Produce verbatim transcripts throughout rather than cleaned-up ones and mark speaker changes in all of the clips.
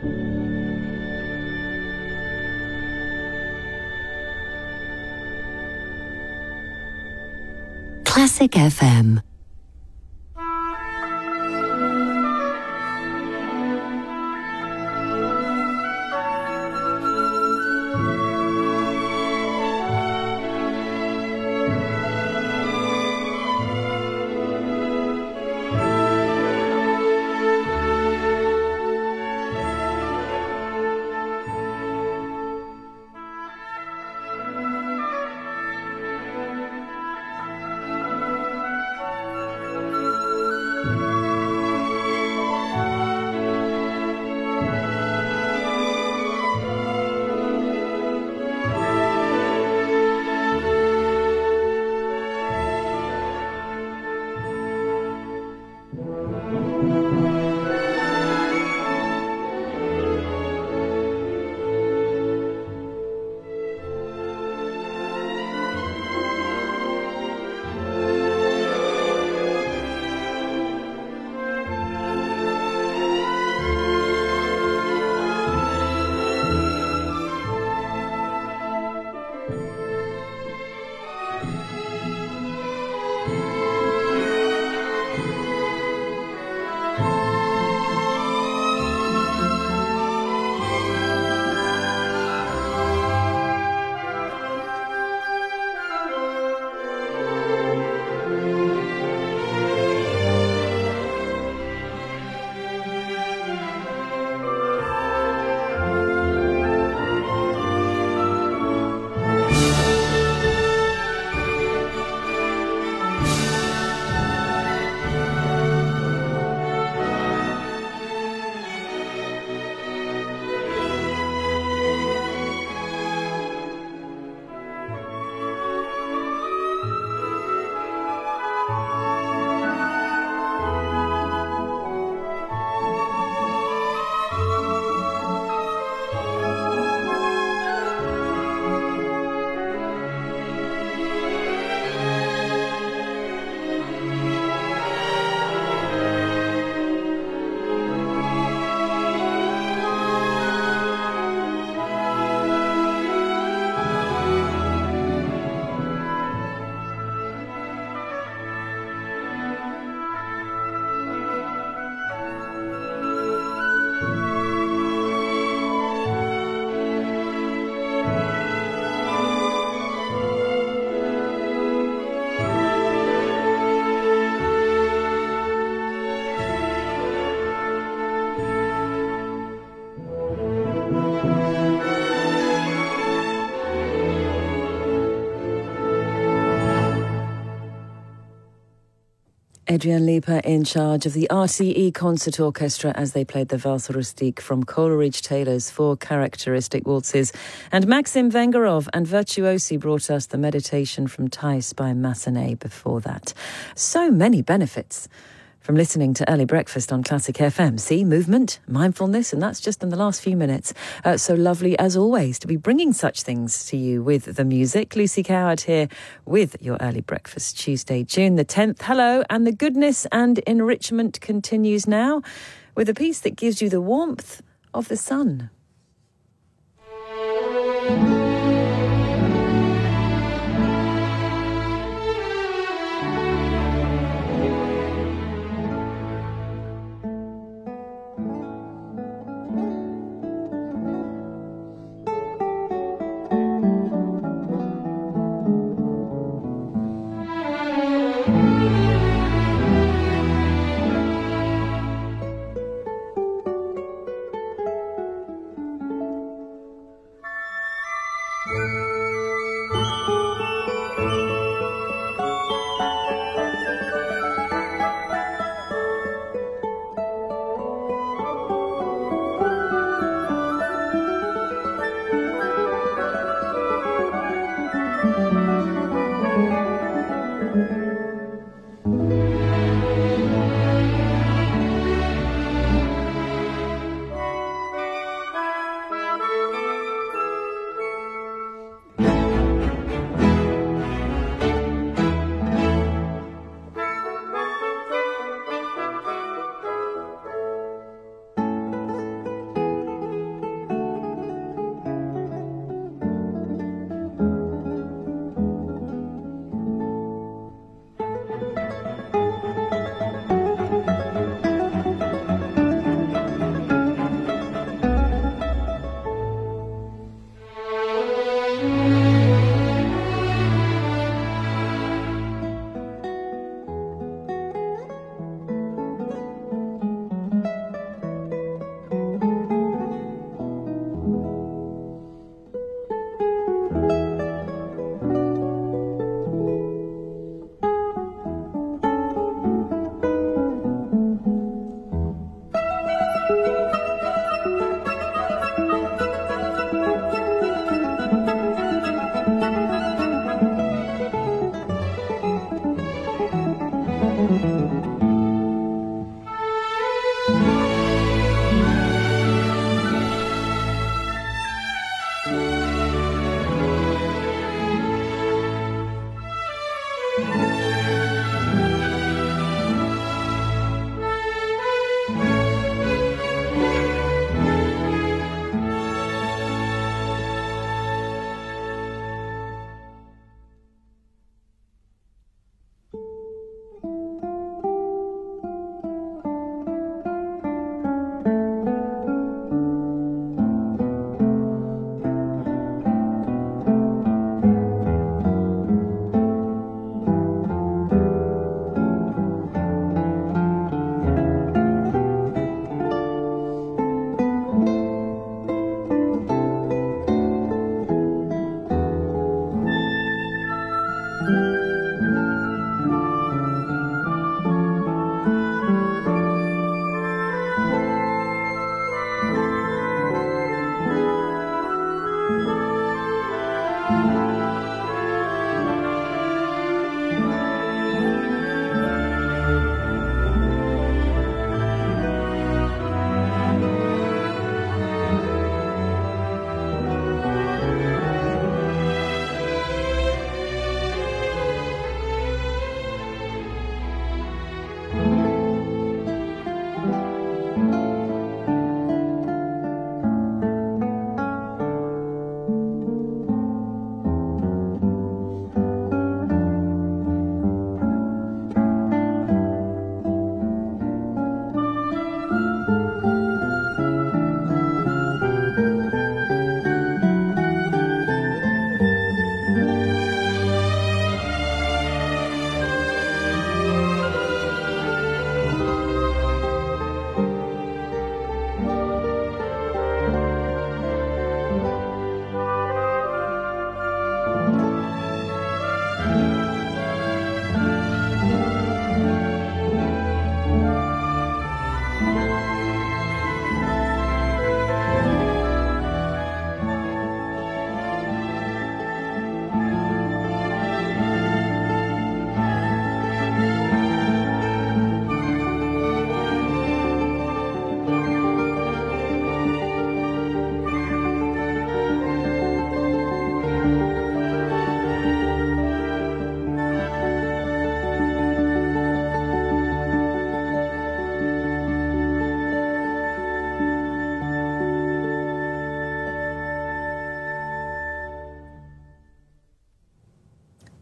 Speaker 1: Classic F M.
Speaker 2: Adrian Lieper in charge of the R C E Concert Orchestra as they played the Valse Rustique from Coleridge Taylor's four characteristic waltzes. And Maxim Vengerov and Virtuosi brought us the Meditation from Thais by Massenet before that. So many benefits from listening to Early Breakfast on Classic F M. See, movement, mindfulness, and that's just in the last few minutes. Uh, so lovely, as always, to be bringing such things to you with the music. Lucy Coward here with your Early Breakfast Tuesday, June the tenth. Hello, and the goodness and enrichment continues now with a piece that gives you the warmth of the sun.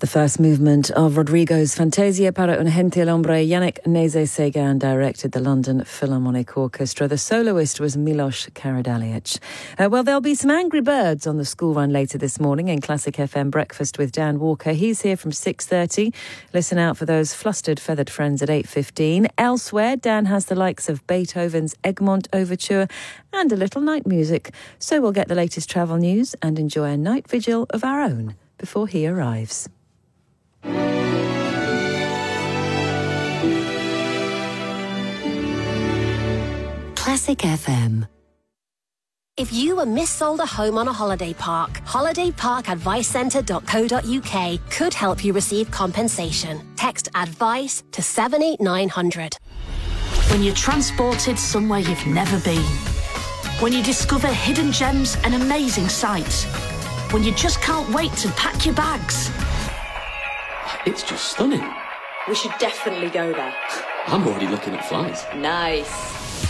Speaker 2: The first movement of Rodrigo's Fantasia para un gentil hombre, Yannick Nézet-Séguin directed the London Philharmonic Orchestra. The soloist was Milos Karađalić. Uh, well, there'll be some angry birds on the school run later this morning in Classic F M Breakfast with Dan Walker. He's here from six thirty. Listen out for those flustered, feathered friends at eight fifteen. Elsewhere, Dan has the likes of Beethoven's Egmont Overture and a little night music. So we'll get the latest travel news and enjoy a night vigil of our own before he arrives.
Speaker 1: Classic F M.
Speaker 3: If you were missold a home on a holiday park, holiday park advice centre dot co dot uk could help you receive compensation. Text ADVICE to seven eight nine hundred.
Speaker 4: When you're transported somewhere you've never been. When you discover hidden gems and amazing sights. When you just can't wait to pack your bags.
Speaker 5: It's just stunning.
Speaker 6: We should definitely go there.
Speaker 5: I'm already looking at flights.
Speaker 6: Nice.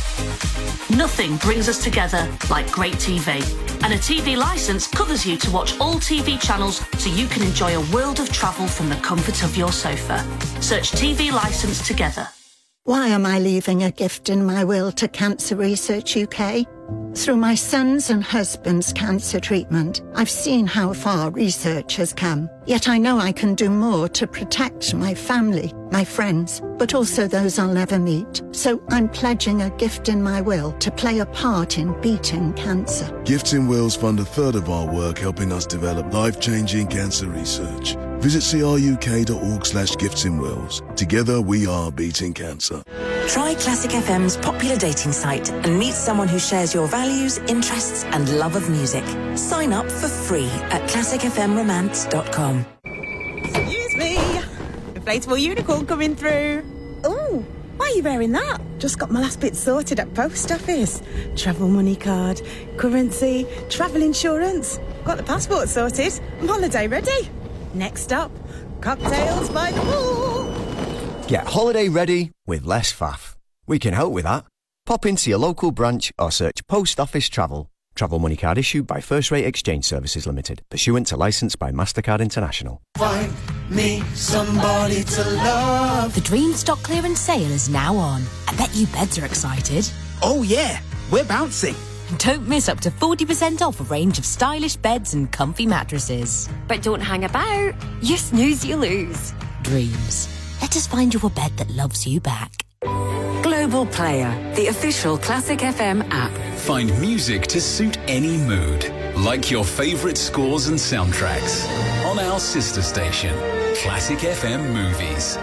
Speaker 4: Nothing brings us together like great T V. And a T V licence covers you to watch all T V channels so you can enjoy a world of travel from the comfort of your sofa. Search T V licence together.
Speaker 7: Why am I leaving a gift in my will to Cancer Research U K? Through my son's and husband's cancer treatment, I've seen how far research has come. Yet I know I can do more to protect my family, my friends, but also those I'll never meet. So I'm pledging a gift in my will to play a part in beating cancer.
Speaker 8: Gifts in Wills fund a third of our work helping us develop life-changing cancer research. Visit cruk.org slash gifts in wills. Together we are beating cancer.
Speaker 9: Try Classic F M's popular dating site and meet someone who shares your values, interests and love of music. Sign up for free at classic f m romance dot com.
Speaker 10: Excuse me. Inflatable unicorn coming through. Oh, why are you wearing that? Just got my last bit sorted at post office. Travel money card, currency, travel insurance. Got the passport sorted. I'm holiday ready. Next up, cocktails by the pool.
Speaker 11: Get holiday ready with less faff. We can help with that. Pop into your local branch or search Post Office Travel. Travel money card issued by First Rate Exchange Services Limited. Pursuant to licence by MasterCard International.
Speaker 12: Find me somebody to love.
Speaker 13: The Dream Stock Clearance sale is now on. I bet you beds are excited.
Speaker 12: Oh yeah, we're bouncing.
Speaker 13: Don't miss up to forty percent off a range of stylish beds and comfy mattresses.
Speaker 14: But don't hang about. You snooze, you lose.
Speaker 13: Dreams. Let us find you a bed that loves you back.
Speaker 1: Global Player, the official Classic F M app.
Speaker 15: Find music to suit any mood, like your favourite scores and soundtracks, on our sister station, Classic F M Movies.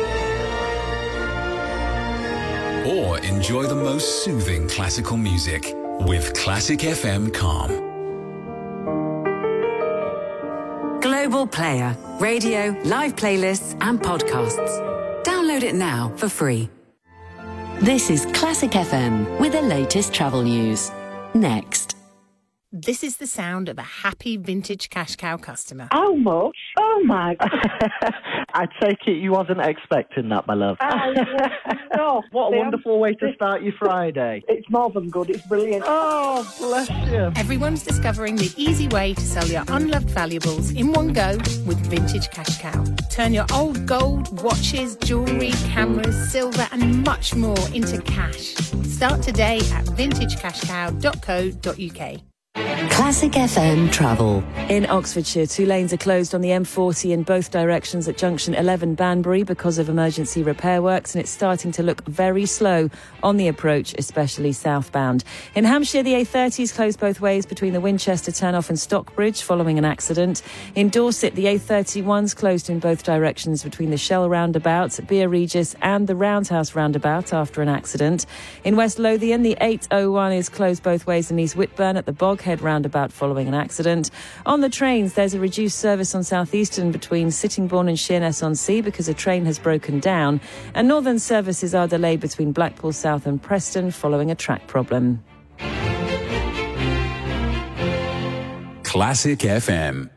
Speaker 15: Or enjoy the most soothing classical music with Classic F M Calm.
Speaker 1: Global Player, radio, live playlists and podcasts. Download it now for free. This is Classic F M with the latest travel news. Next.
Speaker 16: This is the sound of a happy vintage cash cow customer.
Speaker 17: How much? Oh my God.
Speaker 18: I take it you wasn't expecting that, my love.
Speaker 17: Oh, no.
Speaker 18: What a wonderful way to start your Friday.
Speaker 17: It's more than good, it's brilliant.
Speaker 18: Oh, bless you.
Speaker 16: Everyone's discovering the easy way to sell your unloved valuables in one go with Vintage Cash Cow. Turn your old gold, watches, jewellery, cameras, silver and much more into cash. Start today at vintage cash cow dot co dot uk.
Speaker 1: Classic F M Travel.
Speaker 2: In Oxfordshire, two lanes are closed on the M forty in both directions at junction eleven Banbury because of emergency repair works, and it's starting to look very slow on the approach, especially southbound. In Hampshire, the A thirty is closed both ways between the Winchester turnoff and Stockbridge following an accident. In Dorset, the A thirty-one is closed in both directions between the Shell roundabout, Beer Regis and the Roundhouse roundabout after an accident. In West Lothian, the eight oh one is closed both ways in East Whitburn at the Boghead roundabout following an accident. On the trains, there's a reduced service on South Eastern between Sittingbourne and Sheerness-on-Sea because a train has broken down, and northern services are delayed between Blackpool South and Preston following a track problem.
Speaker 15: Classic F M.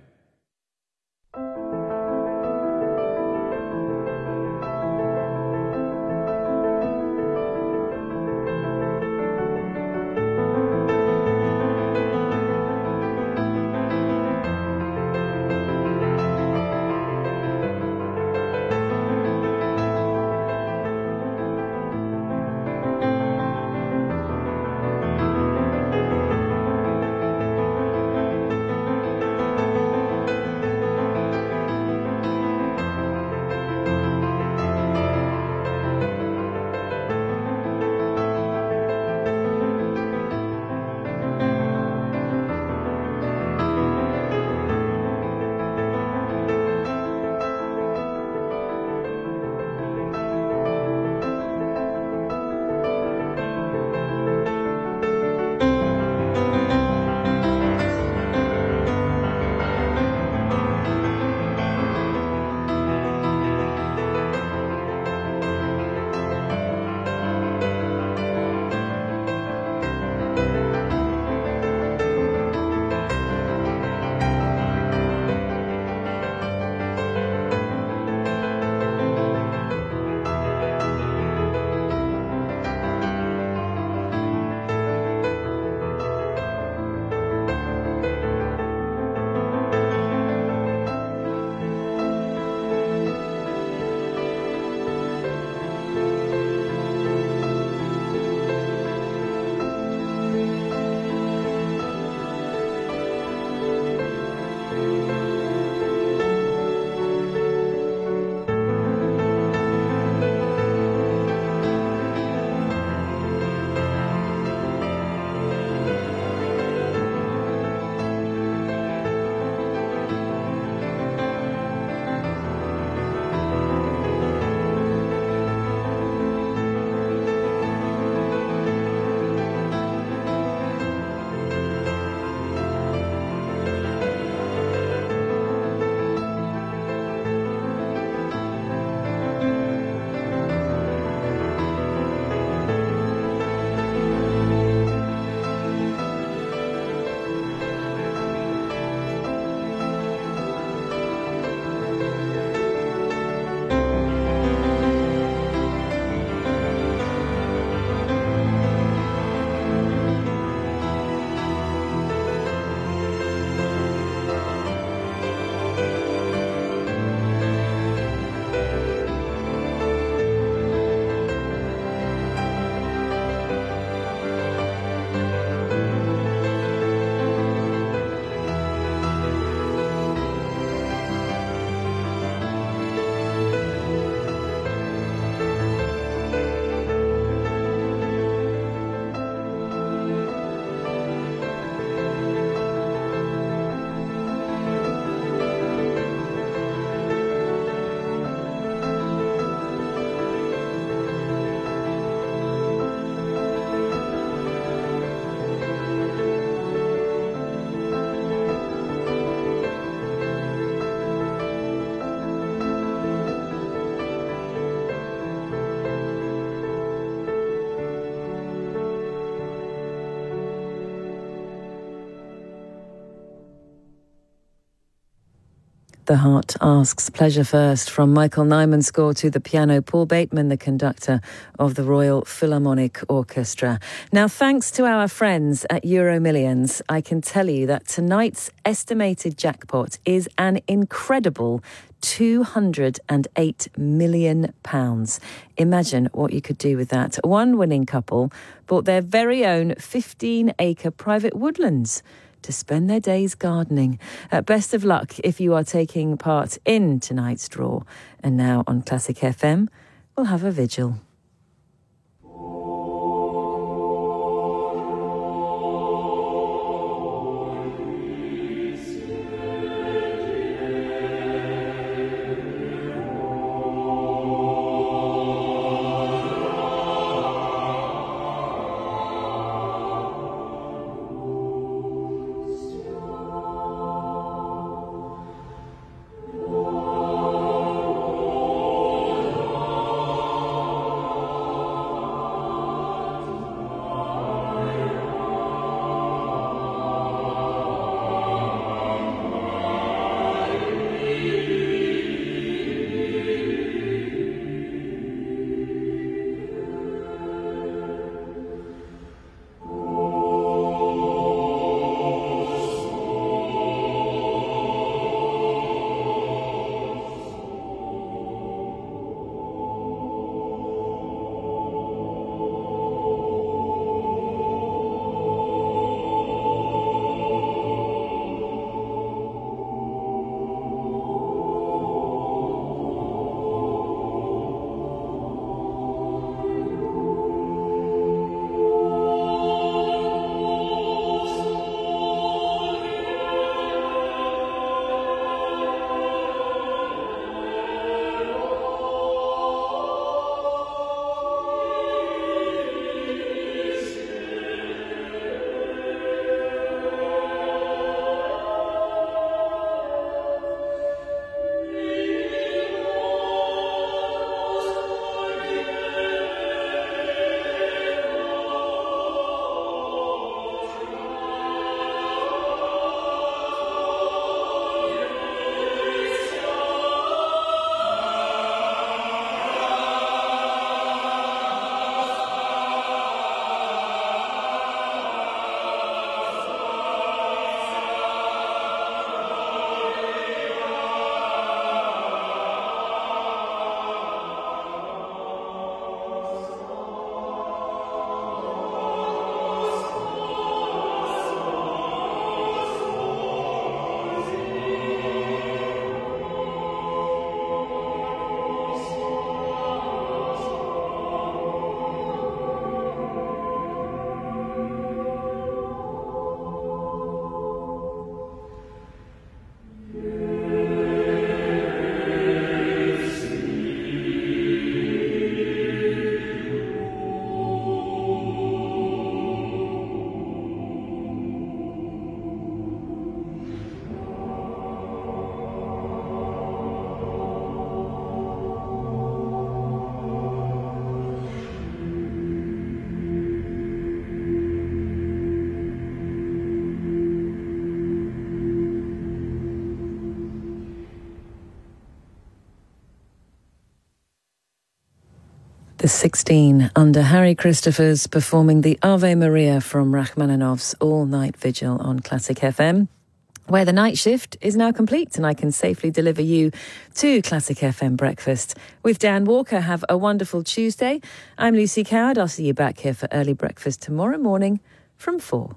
Speaker 2: The Heart Asks Pleasure First from Michael Nyman's score to the piano, Paul Bateman, the conductor of the Royal Philharmonic Orchestra. Now, thanks to our friends at Euro Millions, I can tell you that tonight's estimated jackpot is an incredible two hundred eight million pounds. Imagine what you could do with that. One winning couple bought their very own fifteen-acre private woodlands to spend their days gardening. Uh, best of luck if you are taking part in tonight's draw. And now on Classic F M, we'll have a vigil. The sixteen under Harry Christophers performing the Ave Maria from Rachmaninoff's All-Night Vigil on Classic F M, where the night shift is now complete and I can safely deliver you to Classic F M Breakfast with Dan Walker. Have a wonderful Tuesday. I'm Lucy Coward. I'll see you back here for early breakfast tomorrow morning from four.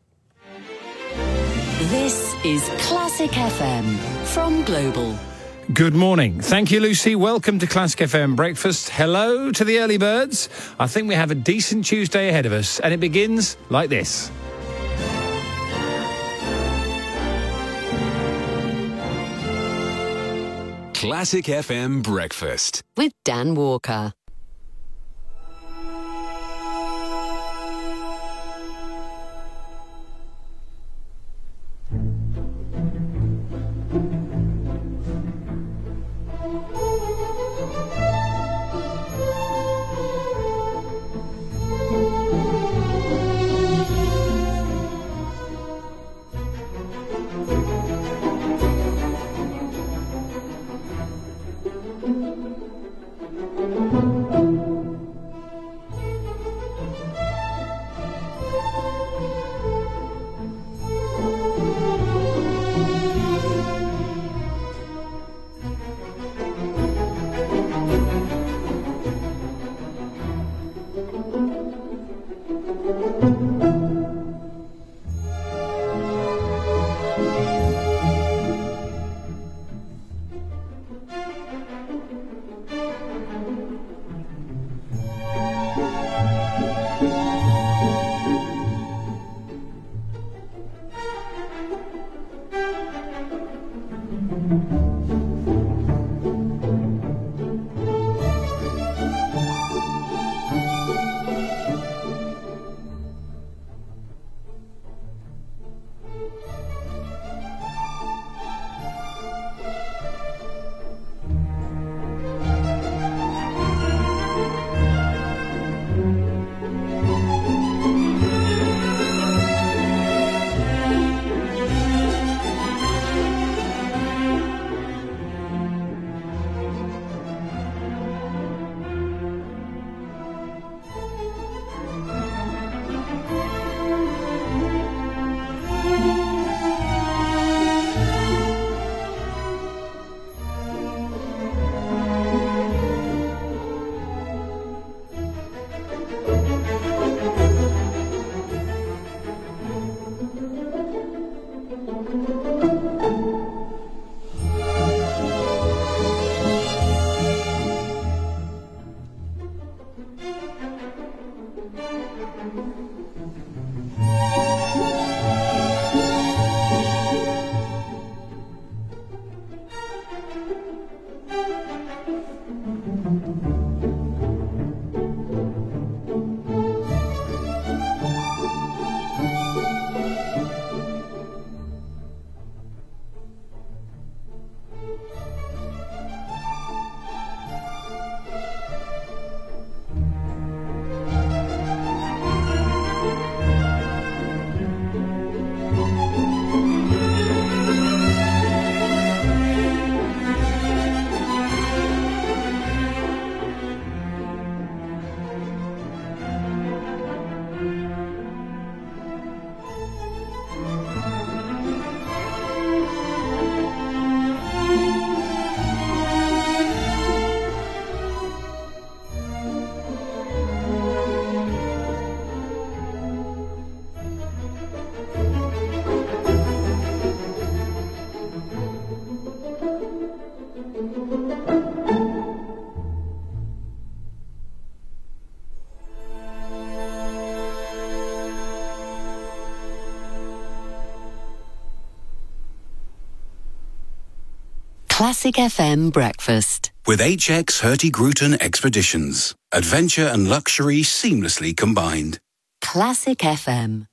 Speaker 1: This is Classic F M from Global.
Speaker 19: Good morning. Thank you, Lucy. Welcome to Classic F M Breakfast. Hello to the early birds. I think we have a decent Tuesday ahead of us, and it begins like this.
Speaker 15: Classic F M Breakfast
Speaker 1: with Dan Walker. Classic F M Breakfast.
Speaker 20: With H X Hurtigruten Expeditions. Adventure and luxury seamlessly combined.
Speaker 1: Classic F M.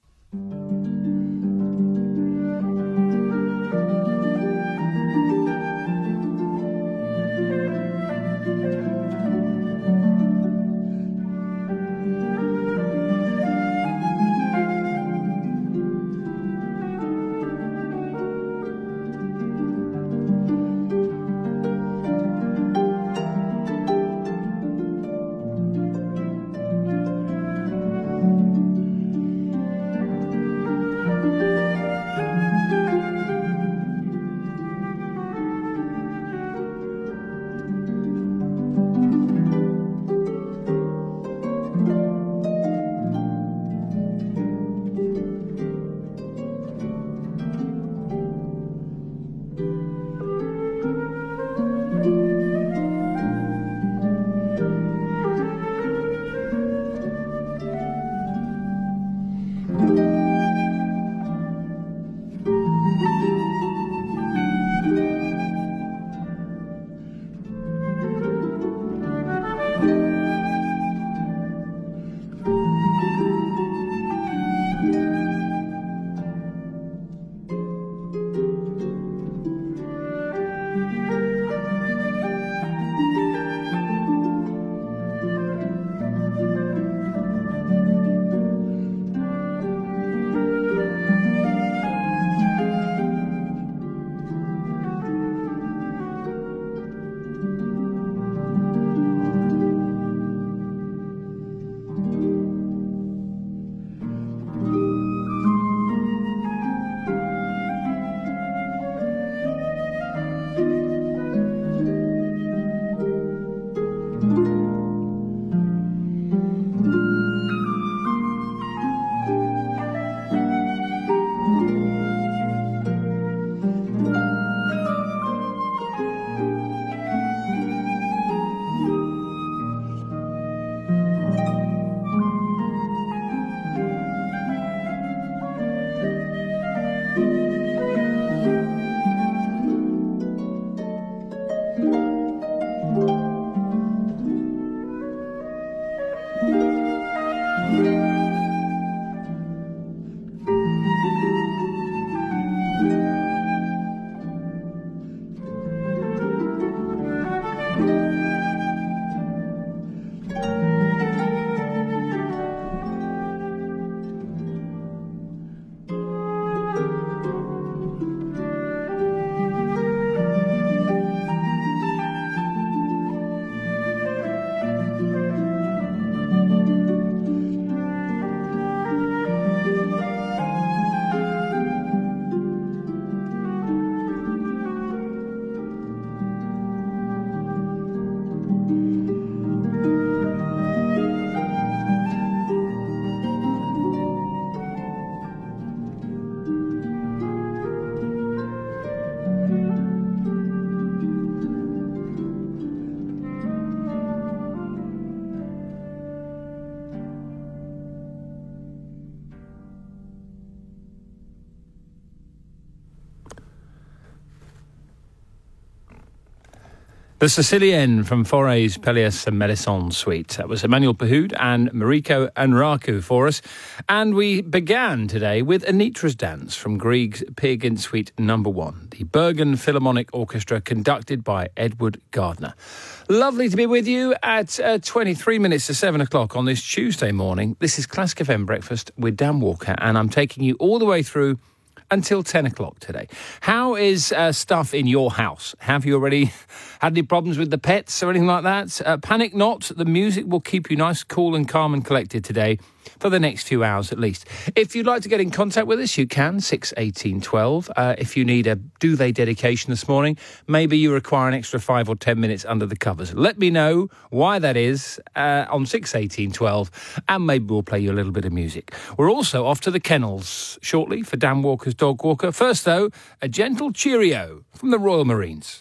Speaker 19: The Sicilienne from Foray's Pelléas and Melisson suite. That was Emmanuel Pahud and Mariko Anraku for us. And we began today with Anitra's Dance from Grieg's Peer Gynt Suite number one, the Bergen Philharmonic Orchestra conducted by Edward Gardner. Lovely to be with you at uh, twenty-three minutes to seven o'clock on this Tuesday morning. This is Classic F M Breakfast with Dan Walker, and I'm taking you all the way through until ten o'clock today. How is uh, stuff in your house? Have you already had any problems with the pets or anything like that? Uh, panic not. The music will keep you nice, cool and calm and collected today for the next few hours at least. If you'd like to get in contact with us, you can, six eighteen twelve. Uh, if you need a do-they dedication this morning, maybe you require an extra five or ten minutes under the covers. Let me know why that is uh, on six eighteen twelve, and maybe we'll play you a little bit of music. We're also off to the kennels shortly for Dan Walker's Dog Walker. First, though, a gentle cheerio from the Royal Marines.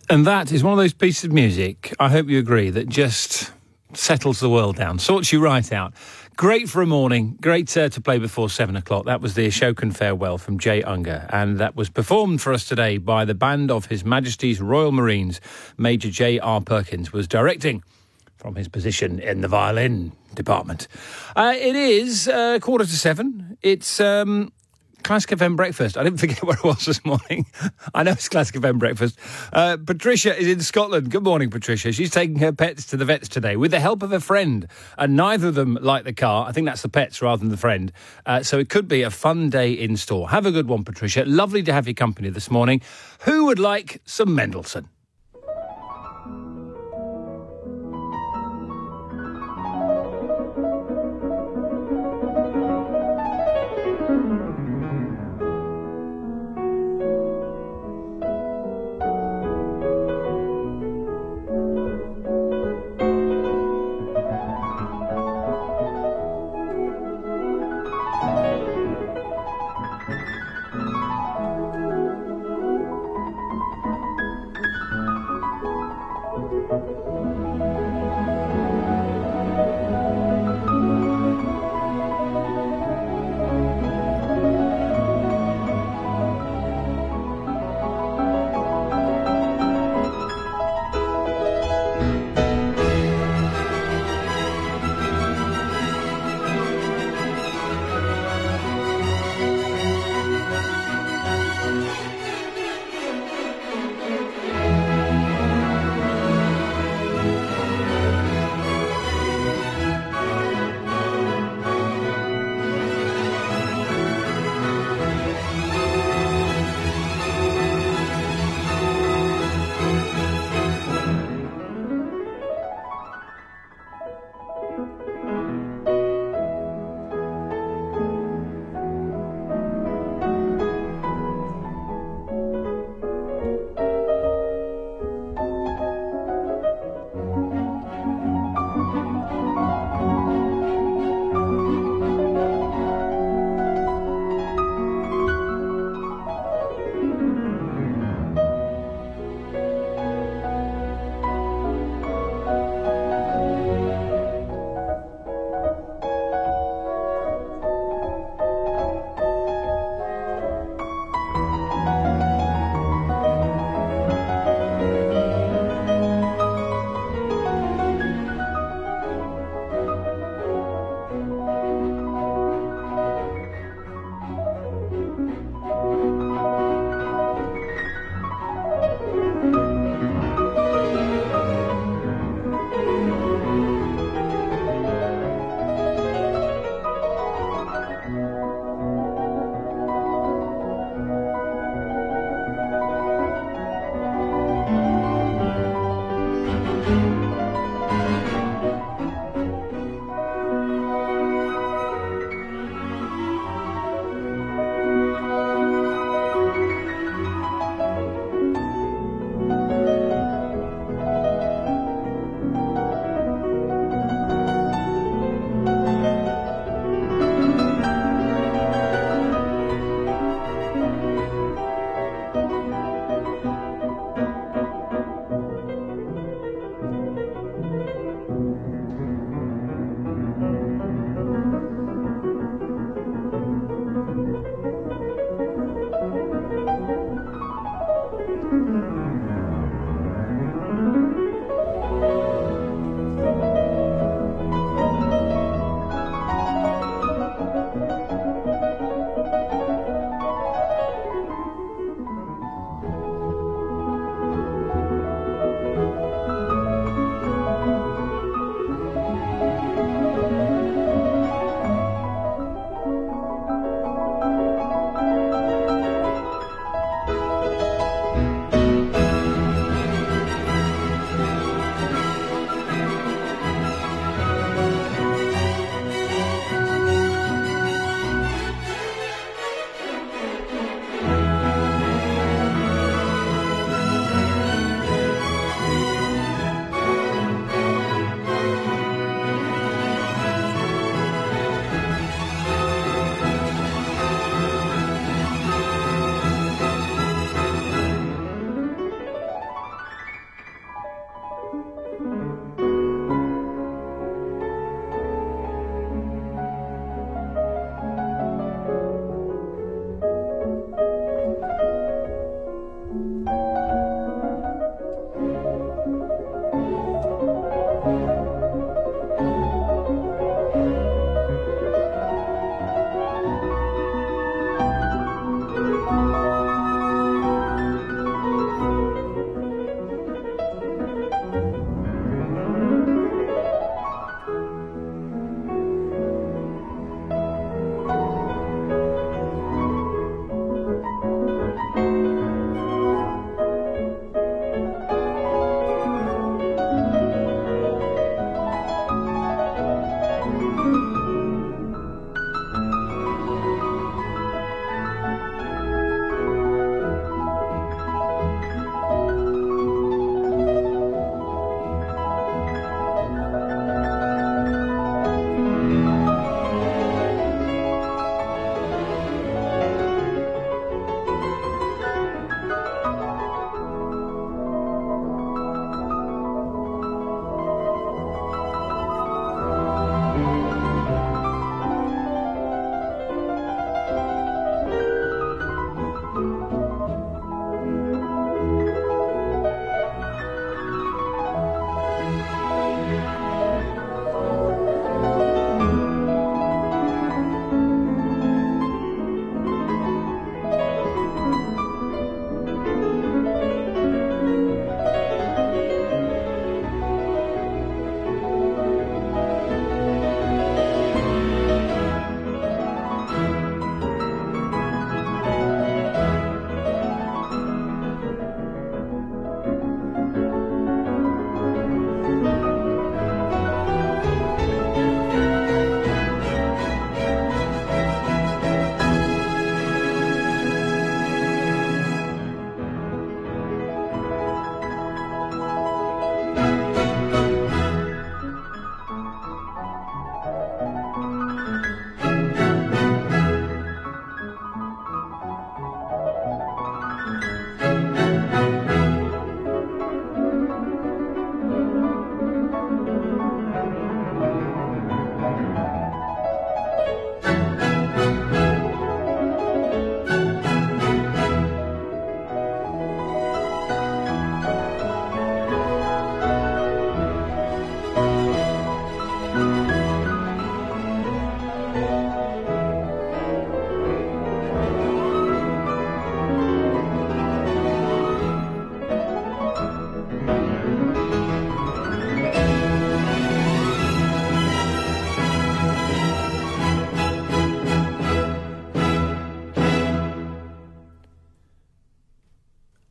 Speaker 19: And that is one of those pieces of music, I hope you agree, that just settles the world down, sorts you right out. Great for a morning, great uh, to play before seven o'clock. That was the Ashokan Farewell from Jay Unger, and that was performed for us today by the band of His Majesty's Royal Marines. Major J R Perkins was directing from his position in the violin department. Uh, it is uh, quarter to seven. It's um, Classic F M Breakfast. I didn't forget where I was this morning. I know it's Classic F M Breakfast. Uh, Patricia is in Scotland. Good morning, Patricia. She's taking her pets to the vets today with the help of a friend. And neither of them like the car. I think that's the pets rather than the friend. Uh, so it could be a fun day in store. Have a good one, Patricia. Lovely to have your company this morning. Who would like some Mendelssohn?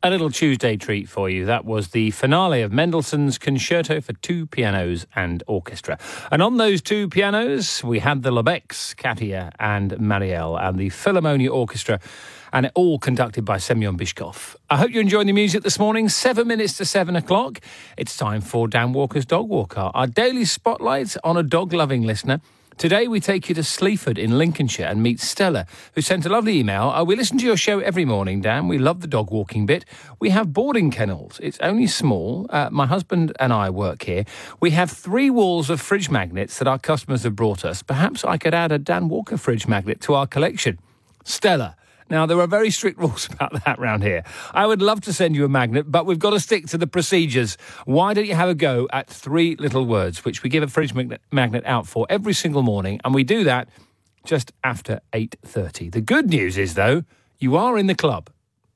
Speaker 19: A little Tuesday treat for you. That was the finale of Mendelssohn's Concerto for Two Pianos and Orchestra. And on those two pianos, we had the Lebecks, Katia and Marielle, and the Philharmonia Orchestra, and it all conducted by Semyon Bishkov. I hope you're enjoying the music this morning. Seven minutes to seven o'clock. It's time for Dan Walker's Dog Walker, our daily spotlight on a dog-loving listener. Today we take you to Sleaford in Lincolnshire and meet Stella, who sent a lovely email. Uh, we listen to your show every morning, Dan. We love the dog walking bit. We have boarding kennels. It's only small. Uh, my husband and I work here. We have three walls of fridge magnets that our customers have brought us. Perhaps I could add a Dan Walker fridge magnet to our collection. Stella. Now, there are very strict rules about that round here. I would love to send you a magnet, but we've got to stick to the procedures. Why don't you have a go at three little words, which we give a fridge magnet, magnet out for every single morning, and we do that just after eight thirty. The good news is, though, you are in the club.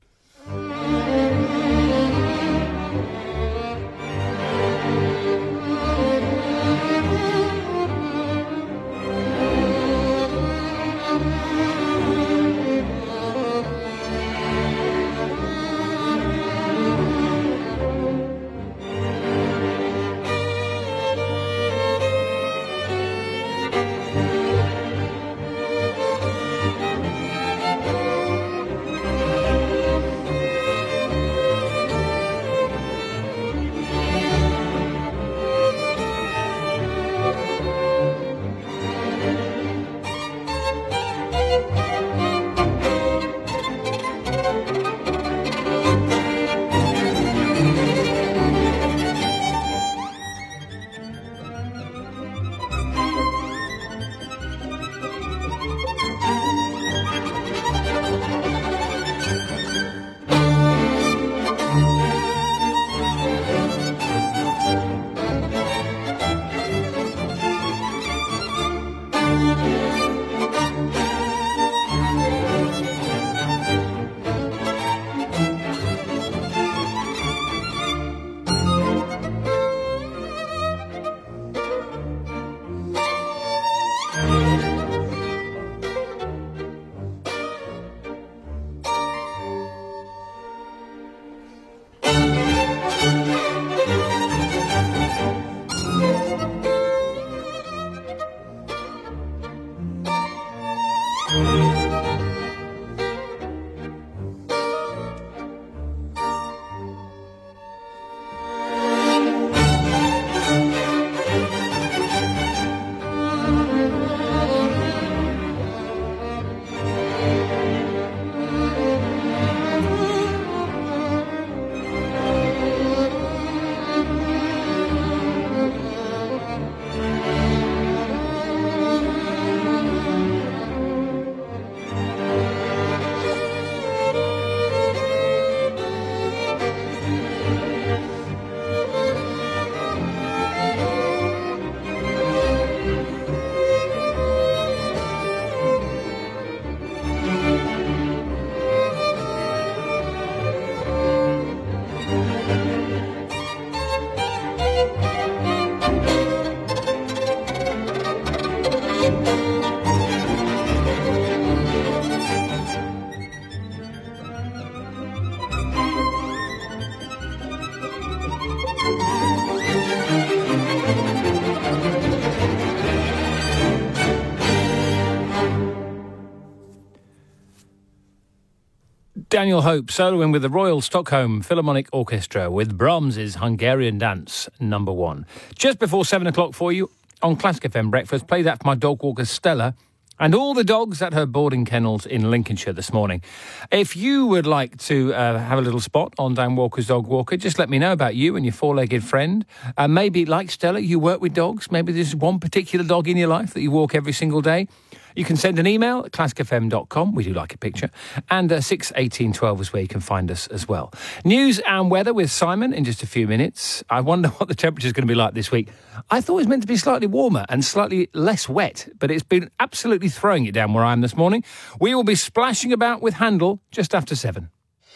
Speaker 19: Daniel Hope soloing with the Royal Stockholm Philharmonic Orchestra with Brahms's Hungarian Dance number one. Just before seven o'clock for you on Classic F M Breakfast, play that for my dog walker Stella and all the dogs at her boarding kennels in Lincolnshire this morning. If you would like to uh, have a little spot on Dan Walker's Dog Walker, just let me know about you and your four-legged friend. Uh, maybe, like Stella, you work with dogs. Maybe there's one particular dog in your life that you walk every single day. You can send an email at classic f m dot com. We do like a picture. And uh, six eighteen twelve is where you can find us as well. News and weather with Simon in just a few minutes. I wonder what the temperature is going to be like this week. I thought it was meant to be slightly warmer and slightly less wet, but it's been absolutely throwing it down where I am this morning. We will be splashing about with Handel just after seven.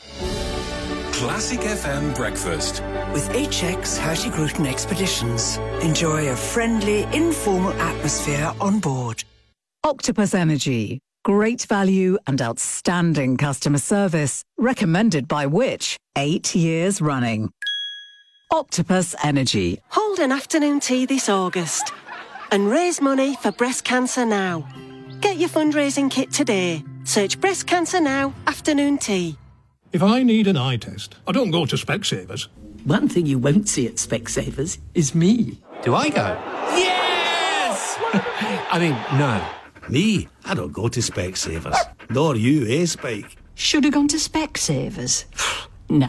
Speaker 15: Classic F M Breakfast.
Speaker 21: With H X Hurtigruten Expeditions. Enjoy a friendly, informal atmosphere on board.
Speaker 22: Octopus Energy.
Speaker 3: Great value and outstanding customer service. Recommended by Which? Eight years running. Octopus Energy.
Speaker 22: Hold an afternoon tea this August and raise money for breast cancer now. Get your fundraising kit today. Search Breast Cancer Now afternoon tea.
Speaker 23: If I need an eye test, I don't go to Specsavers.
Speaker 24: One thing you won't see at Specsavers is me.
Speaker 25: Do I go? Yes! I mean, no.
Speaker 26: Me? I don't go to Specsavers. Nor you, eh, Spike?
Speaker 24: Should have gone to Specsavers. Nah.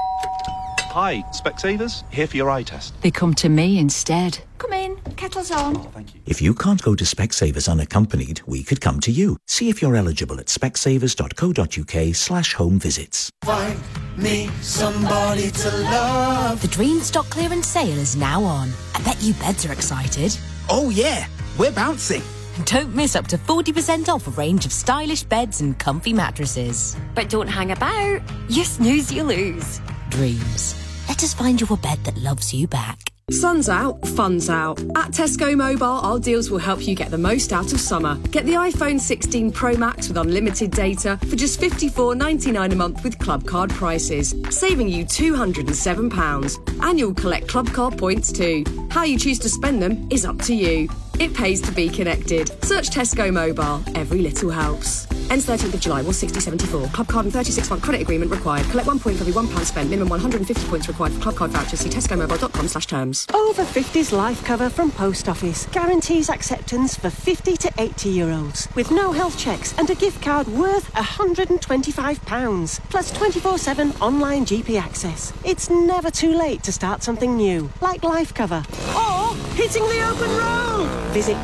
Speaker 27: Hi, Specsavers. Here for your eye test.
Speaker 24: They come to me instead.
Speaker 28: Come in, kettle's on.
Speaker 27: Oh, thank you.
Speaker 29: If you can't go to Specsavers unaccompanied, we could come to you. See if you're eligible at specsavers.co.uk slash home visits.
Speaker 12: Find me somebody to love.
Speaker 13: The Dream Stock Clearance sale is now on. I bet you beds are excited.
Speaker 30: Oh yeah, we're bouncing.
Speaker 13: Don't miss up to forty percent off a range of stylish beds and comfy mattresses.
Speaker 14: But don't hang about.
Speaker 13: You snooze, you lose. Dreams. Let us find you a bed that loves you back.
Speaker 31: Sun's out, fun's out. At Tesco Mobile, our deals will help you get the most out of summer. Get the iPhone sixteen Pro Max with unlimited data for just fifty-four ninety-nine a month with Club Card prices, saving you two hundred and seven pounds. And you'll collect Club Card points too. How you choose to spend them is up to you. It pays to be connected. Search Tesco Mobile. Every little helps. Ends thirteenth of July, one sixty seventy-four. Club Card and thirty-six month credit agreement required. Collect one point for every one pound spent. Minimum one hundred fifty points required for Club Card vouchers. See tescomobile.com slash terms.
Speaker 22: Over fifties life cover from Post Office guarantees acceptance for fifty to eighty year olds with no health checks and a gift card worth one hundred and twenty-five pounds plus twenty-four seven online G P access. It's never too late to start something new, like life cover or hitting the open road. Visit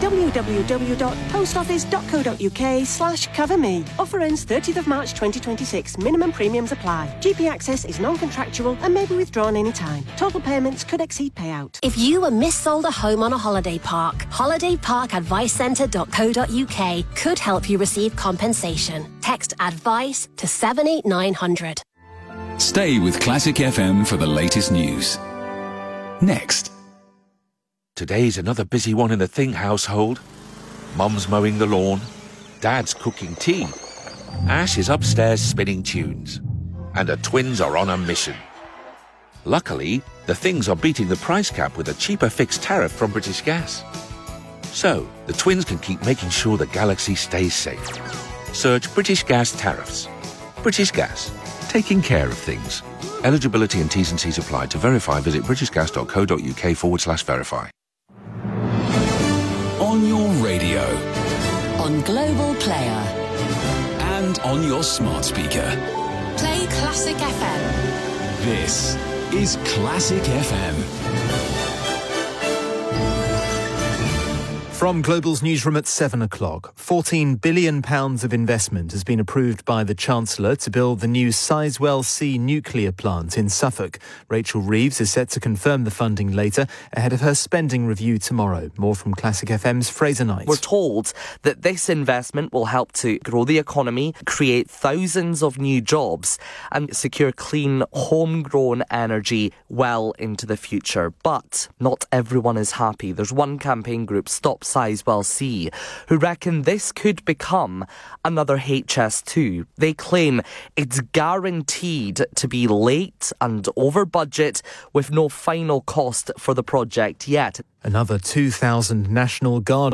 Speaker 22: www.postoffice.co.uk slash cover me. Offer ends thirtieth of March twenty twenty-six. Minimum premiums apply. G P access is non-contractual and may be withdrawn anytime. Total payments could exceed payout.
Speaker 32: If you were missold a home on a holiday park, holiday park advice centre dot co dot uk could help you receive compensation. Text ADVICE to seven eight nine hundred.
Speaker 15: Stay with Classic F M for the latest news. Next.
Speaker 33: Today's another busy one in the Thing household. Mum's mowing the lawn, Dad's cooking tea, Ash is upstairs spinning tunes, and the twins are on a mission. Luckily, the Things are beating the price cap with a cheaper fixed tariff from British Gas. So, the twins can keep making sure the galaxy stays safe. Search British Gas tariffs. British Gas, taking care of things. Eligibility and T's and C's apply. To verify, visit britishgas.co.uk forward slash verify.
Speaker 15: On your radio.
Speaker 1: On Global Player.
Speaker 15: And on your smart speaker.
Speaker 1: Play Classic F M.
Speaker 15: This is Classic F M.
Speaker 34: From Global's newsroom at seven o'clock, fourteen billion pounds of investment has been approved by the Chancellor to build the new Sizewell C nuclear plant in Suffolk. Rachel Reeves is set to confirm the funding later, ahead of her spending review tomorrow. More from Classic F M's Fraser Knight.
Speaker 35: We're told that this investment will help to grow the economy, create thousands of new jobs and secure clean, homegrown energy well into the future. But not everyone is happy. There's one campaign group, Stop Sizewell C, who reckon this could become another H S two. They claim it's guaranteed to be late and over budget with no final cost for the project yet.
Speaker 34: Another two thousand National Guard